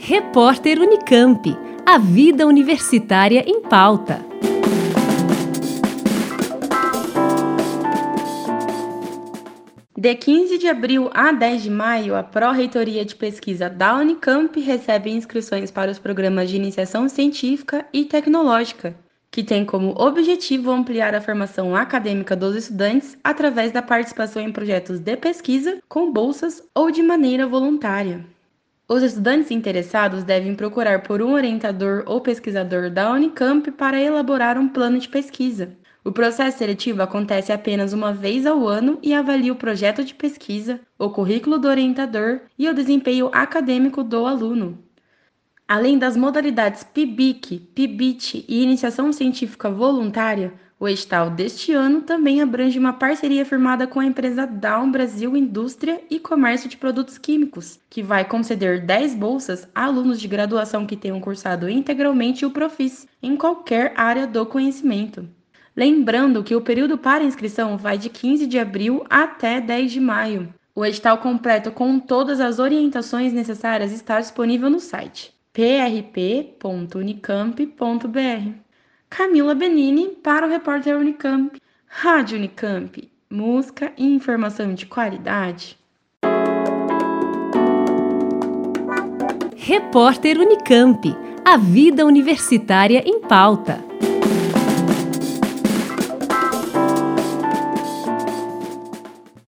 Repórter Unicamp. A vida universitária em pauta. De 15 de abril a 10 de maio, a Pró-Reitoria de Pesquisa da Unicamp recebe inscrições para os programas de iniciação científica e tecnológica, que tem como objetivo ampliar a formação acadêmica dos estudantes através da participação em projetos de pesquisa, com bolsas ou de maneira voluntária. Os estudantes interessados devem procurar por um orientador ou pesquisador da Unicamp para elaborar um plano de pesquisa. O processo seletivo acontece apenas uma vez ao ano e avalia o projeto de pesquisa, o currículo do orientador e o desempenho acadêmico do aluno. Além das modalidades PIBIC, PIBIT e Iniciação Científica Voluntária, o edital deste ano também abrange uma parceria firmada com a empresa Down Brasil Indústria e Comércio de Produtos Químicos, que vai conceder 10 bolsas a alunos de graduação que tenham cursado integralmente o Profis, em qualquer área do conhecimento. Lembrando que o período para inscrição vai de 15 de abril até 10 de maio. O edital completo com todas as orientações necessárias está disponível no site prp.unicamp.br. Camila Benini para o Repórter Unicamp. Rádio Unicamp, música e informação de qualidade. Repórter Unicamp. A vida universitária em pauta.